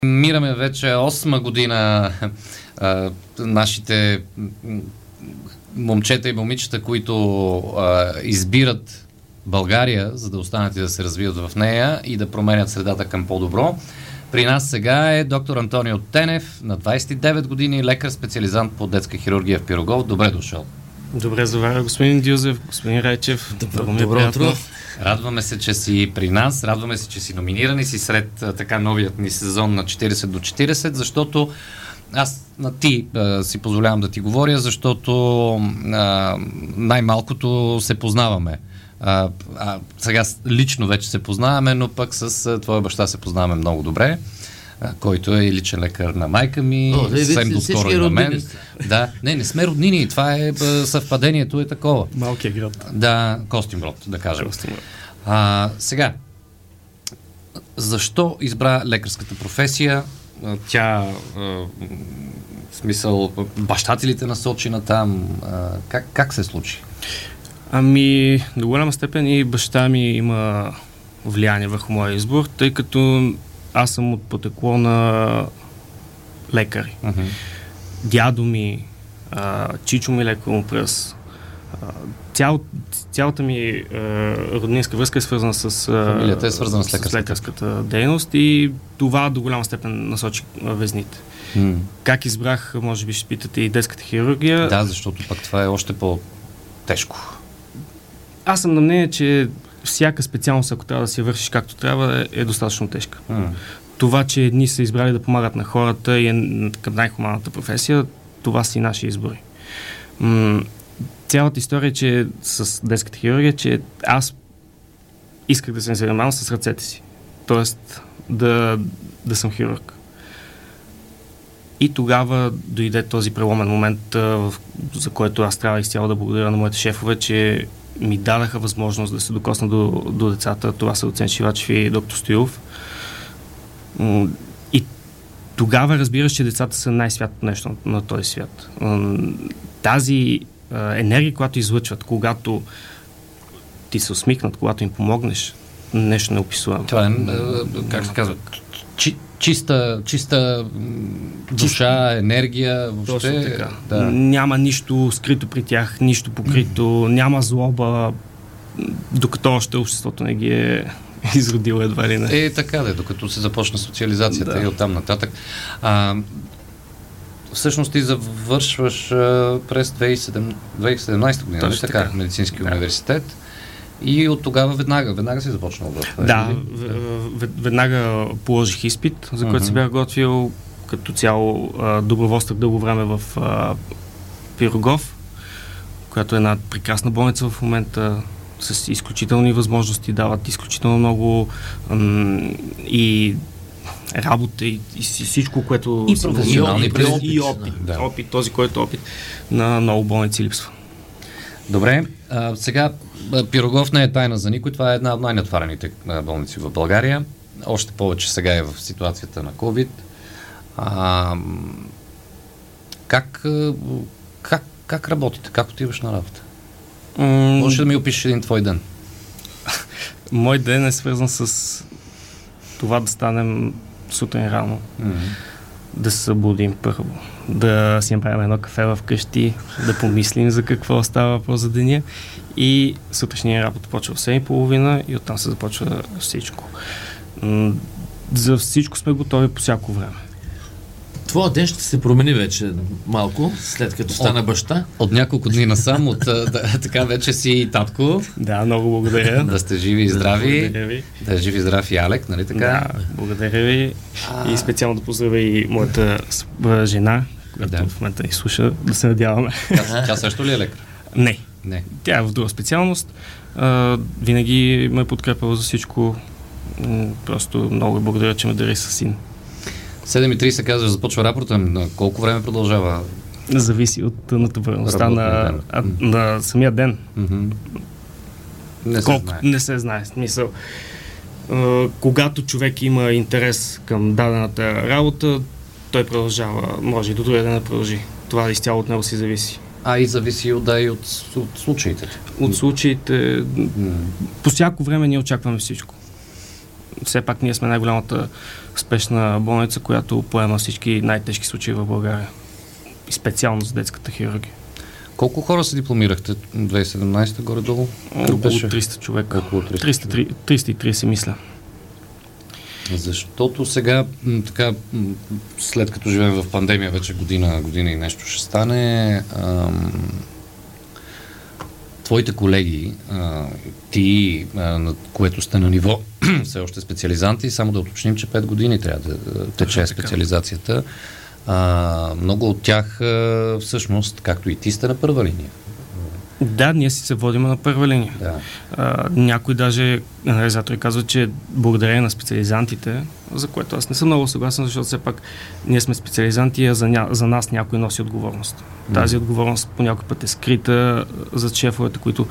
Мираме вече 8-ма година нашите момчета и момичета, които избират България, за да останат и да се развият в нея и да променят средата към по-добро. При нас сега е доктор Антонио Тенев, на 29 години, лекар, специализант по детска хирургия в Пирогов. Добре дошъл. Добре заваря, господин Дюзев, господин Райчев. Добро утро. Радваме се, че си при нас, радваме се, че си номиниран и си сред така новият ни сезон на 40 до 40, защото аз на ти си позволявам да ти говоря, защото най-малкото се познаваме. Сега лично вече се познаваме, но пък с твоя баща се познаваме много добре, който е и личен лекар на майка ми, съвсем доскоро и на мен. Да, не сме роднини, това е съвпадението е такова. Малкият град. Да, Костинброд, да кажем. Сега, защо избра лекарската професия? Тя, в смисъл, баща ти ли те насочи на там? Как се случи? Ами, до голяма степен и баща ми има влияние върху моя избор, тъй като аз съм от потекло на лекари. Дядо ми, чичо ми лекар му пръс. Цялата ми роднинска връзка е свързана с фамилията е свързана с лекарската дейност и това до голяма степен насочи везните. Как избрах, може би ще питате, и детската хирургия? Да, защото пък това е още по-тежко. Аз съм на мнение, че всяка специалност, ако трябва да си вършиш както трябва, е достатъчно тежка. Това, че едни са избрали да помагат на хората и е към най-хуманната професия, това си наши избори. Цялата история е, че с детската хирургия, че аз исках да се занимавам с ръцете си. Тоест да съм хирург. И тогава дойде този преломен момент, за който аз трябва изцяло да благодаря на моите шефове, че ми дадаха възможност да се докосна до децата. Това са доцент Шивачев и доктор Стоилов. И тогава разбираш, че децата са най-святото нещо на този свят. Тази енергия, която излъчват, когато ти се усмихнат, когато им помогнеш, нещо неописуемо. Това е, как се казва, чиста душа, енергия. Въобще, така. Да. Няма нищо скрито при тях, нищо покрито, няма злоба, докато още обществото не ги е изродило едва ли не. Така да, докато се започна социализацията и оттам нататък. Всъщност ти завършваш през 2017 година, така, медицински университет. И от тогава веднага си започнал да... Да, веднага положих изпит, за който се бях готвил. Като цяло доброволствах дълго време в Пирогов, която е една прекрасна болница в момента, с изключителни възможности, дават изключително много и работа и всичко, което... И професионални и опит. Да. Опит, този, който опит на много болници липсва. Добре, сега Пирогов не е тайна за никой, това е една от най-натварените болници в България, още повече сега е в ситуацията на COVID. Как работите? Как отиваш на работа? Може да ми опишеш един твой ден? Мой ден е свързан с това да станем сутрин рано, да се събудим първо, да си направим едно кафе вкъщи, да помислим за какво става въпрос за деня и сутрешния работа почва в 7:30 и оттам се започва всичко. За всичко сме готови по всяко време. Твоя ден ще се промени вече малко, след като стана баща. От няколко дни насам, така вече си татко. Да, много благодаря. Да сте живи и здрави. Благодаря ви. Да е жив и здрав и Алек, нали така? Да, благодаря ви. И специално да поздравя и моята жена, която в момента ни слуша, да се надяваме. Тя също ли е лекар? Не. Тя е в друга специалност. Винаги ме е подкрепила за всичко. Просто много благодаря, че ме дари със син. 7:30 казваш, започва рапорта. На колко време продължава? Зависи от натовареността на самия ден. Не се знае. Смисъл. Когато човек има интерес към дадената работа, той продължава. Може и до другия ден да продължи. Това изцяло от него си зависи. И зависи и от случаите. От случаите. По всяко време ние очакваме всичко. Все пак ние сме най-голямата спешна болница, която поема всички най-тежки случаи в България. И специално за детската хирургия. Колко хора се дипломирахте 2017 горе-долу? Около 300 човека. Около 330 мисля. Защото сега, така, след като живеем в пандемия, вече година и нещо ще стане, твоите колеги, ти, на което сте на ниво все още специализанти, само да уточним, че 5 години трябва да тече специализацията. Много от тях всъщност, както и ти, сте на първа линия. Да, ние си се водим на първа линия. Да. Някои даже анализатори казват, че благодарение на специализантите, за което аз не съм много съгласен, защото все пак ние сме специализанти, а за нас някой носи отговорност. Тази отговорност по някой път е скрита за шефовете, които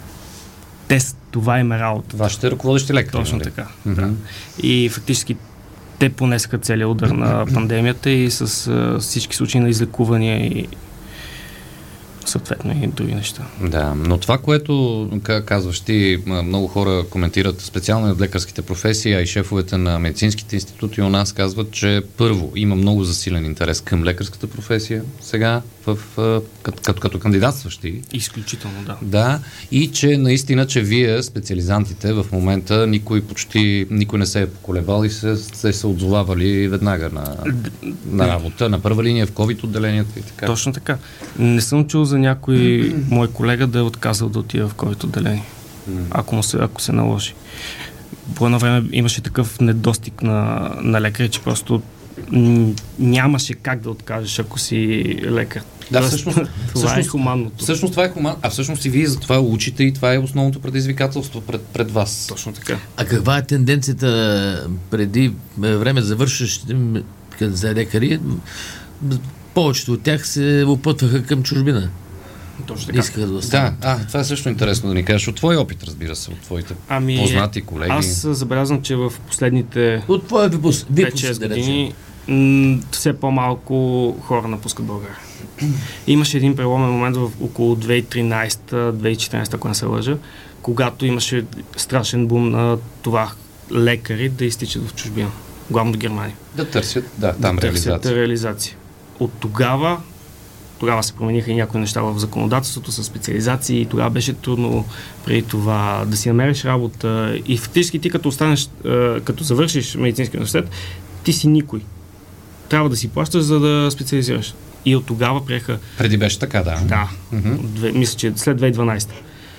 това им е работа. Вашите ръководещи лекари. Точно така. Да. И фактически те понесаха целият удар на пандемията и с всички случаи на излекувания и съответно и други неща. Да, но това, което казваш ти, много хора коментират, специално от лекарските професии, а и шефовете на медицинските институти у нас казват, че първо има много засилен интерес към лекарската професия сега, като кандидатстващи. Изключително, да. Да, и че наистина, че вие, специализантите, в момента никой не се е поколебал и се отзовавали веднага на работа, на първа линия, в COVID отделенията и така. Точно така. Не съм чул за някой мой колега да е отказал да отида в COVID отделение, ако се наложи. По едно време имаше такъв недостиг на лекари, че просто нямаше как да откажеш, ако си лекар. Да, всъщност това е хуманното. Всъщност това е хуманно. А всъщност и вие за това учите и това е основното предизвикателство пред вас. Точно така. А каква е тенденцията преди време завършващите за лекари? Повечето от тях се опътваха към чужбина. Точно така. Искаха да останат. Да, това е също интересно да ни кажеш. От твой опит, разбира се, от твоите познати колеги. Аз забелязвам, че в последните от твоя випуск 5-6 години все по-малко хора напускат България. Имаше един преломен момент в около 2013-2014, ако не се лъжа, когато имаше страшен бум на това лекари да изтичат в чужбина. Главно до Германия. Да търсят, там реализация. От тогава се промениха и някои неща в законодателството с специализации и тогава беше трудно преди това да си намериш работа и фактически ти като останеш, като завършиш медицински университет, ти си никой. Трябва да си плащаш, за да специализираш. И от тогава приеха... Преди беше така, да. Да. Мисля, че след 2012.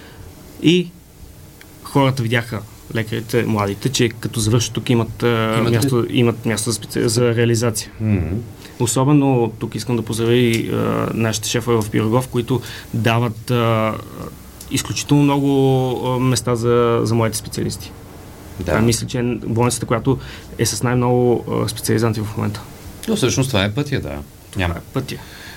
И хората видяха, лекарите, младите, че като завършат тук имат място за реализация. Особено тук искам да поздравя и нашите шефове в Пирогов, които дават изключително много места за моите специалисти. Да. Мисля, че е болницата, която е с най-много специализанти в момента. Но всъщност това е пътя, да. Това е пътя.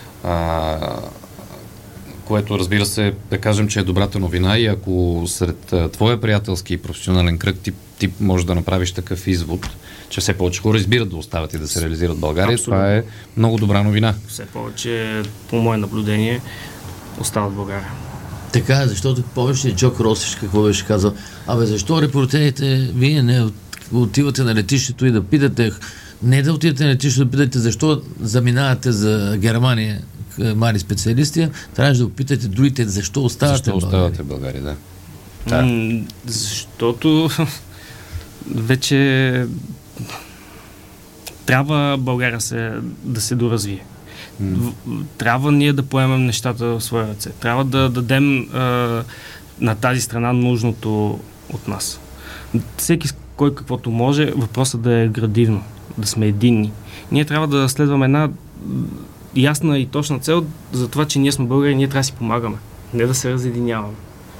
Което, разбира се, да кажем, че е добрата новина и ако сред твоя приятелски и професионален кръг ти можеш да направиш такъв извод, че все повече хора избират да остават и да се реализират в България, абсолютно. Това е много добра новина. Все повече, по мое наблюдение, остават в България. Така, защото повече Джок Росич какво беше казал? Защо репортерите, вие не отивате на летището и да питате, не да отидете на летището да питате защо заминавате за Германия млади специалисти, трябваше да опитате другите защо оставате в България. Да. Защото вече трябва България да се доразвие. Трябва ние да поемем нещата в своя ръце. Трябва да дадем на тази страна нужното от нас. Всеки кой каквото може, въпросът да е градивно, да сме единни. Ние трябва да следваме една ясна и точна цел за това, че ние сме българи и ние трябва да си помагаме. Не да се разединяваме.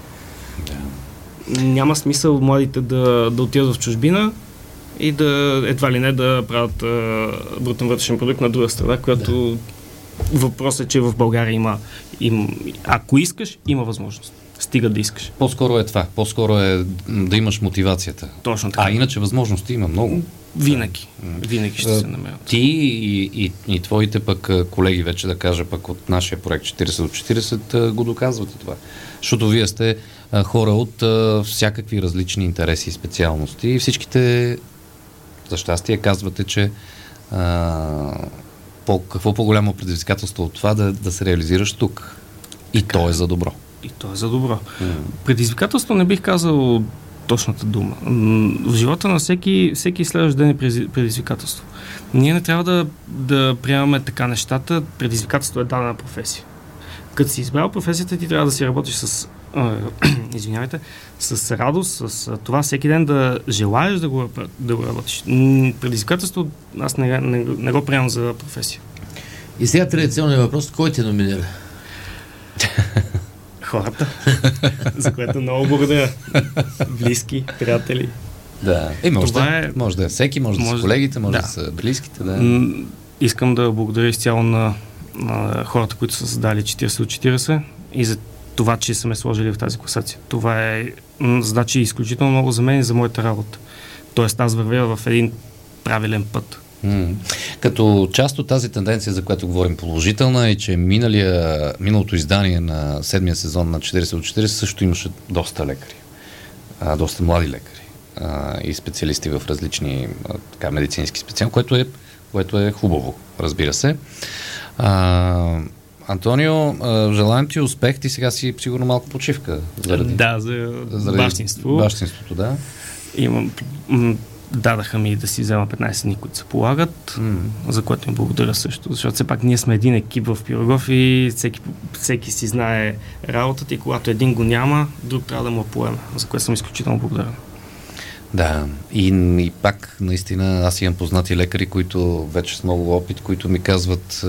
Да. Няма смисъл младите да отидат в чужбина и да едва ли не да правят брутен вътрешен продукт на друга страна, която въпросът е, че в България има ако искаш, има възможност. Стига да искаш. По-скоро е това. По-скоро е да имаш мотивацията. Точно така. Иначе възможности има много. Винаги. Винаги ще се намерят. Ти и твоите пък колеги, вече да кажа, пък от нашия проект 40 от 40 го доказвате това. Защото вие сте хора от всякакви различни интереси и специалности. И всичките, за щастие, казвате, че какво по-голямо предизвикателство от това да се реализираш тук. И то е за добро. И то е за добро. Предизвикателство не бих казал точната дума. В живота на всеки следващ ден е предизвикателство. Ние не трябва да приемаме така нещата. Предизвикателство е дадена професия. Като си избрал професията, ти трябва да си работиш с радост, с това всеки ден да желаеш да го работиш. Предизвикателство аз не го приемам за професия. И сега традиционният въпрос, кой те номинира? Хората, за което много благодаря. Близки, приятели. Да, може да е всеки, може да са колегите, може да са близките. Да. Искам да благодаря изцяло на хората, които са създали 40 от 40 и за това, че са ме сложили в тази класация. Това е задача изключително много за мен и за моята работа. Тоест аз вървя в един правилен път. Като част от тази тенденция, за която говорим положителна, е, че миналото издание на 7-я сезон на 40 от 40 също имаше доста лекари. Доста млади лекари и специалисти в различни медицински специалности, което е хубаво, разбира се. Антонио, желаем ти успех. Ти сега си сигурно малко почивка. Заради бащинство. Бащинството, да. Дадаха ми да си взема 15 дни, които се полагат, за което им благодаря също, защото все пак ние сме един екип в Пирогов и всеки си знае работата и когато един го няма, друг трябва да му поеме, за което съм изключително благодарен. Да, и пак наистина аз имам познати лекари, които вече с много опит, които ми казват,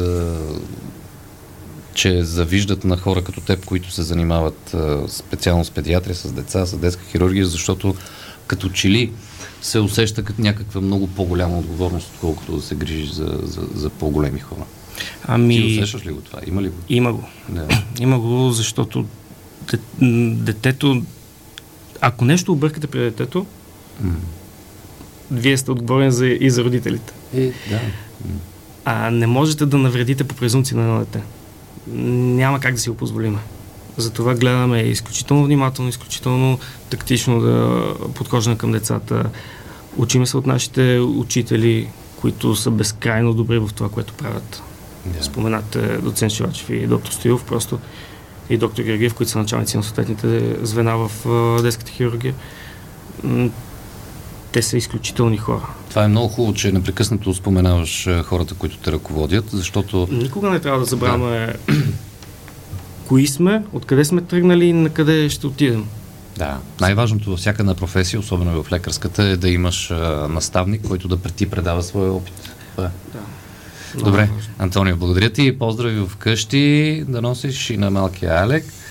че завиждат на хора като теб, които се занимават специално с педиатрия, с деца, с детска хирургия, защото като че ли се усеща като някаква много по-голяма отговорност, отколкото да се грижиш за по-големи хора. Ти усещаш ли го това? Има ли го? Има го. Да. Има го, защото детето, ако нещо объркате при детето, вие сте отговорни и за родителите. Да. Не можете да навредите по презумпция на едно дете. Няма как да си го позволим. Затова гледаме изключително внимателно, изключително тактично да подхождаме към децата. Учиме се от нашите учители, които са безкрайно добри в това, което правят. Споменате доцент Шивачев и доктор Стоилов, просто и доктор Георгиев, които са началници на съответните звена в детската хирургия. Те са изключителни хора. Това е много хубаво, че непрекъснато споменаваш хората, които те ръководят, защото... Никога не трябва да забравяме кои сме, откъде сме тръгнали и на къде ще отидем. Да. Най-важното във всяка една професия, особено в лекарската, е да имаш наставник, който да ти предава своя опит. Това е. Да. Добре, Антонио, благодаря ти. Поздрави вкъщи, да носиш и на малкия Алек.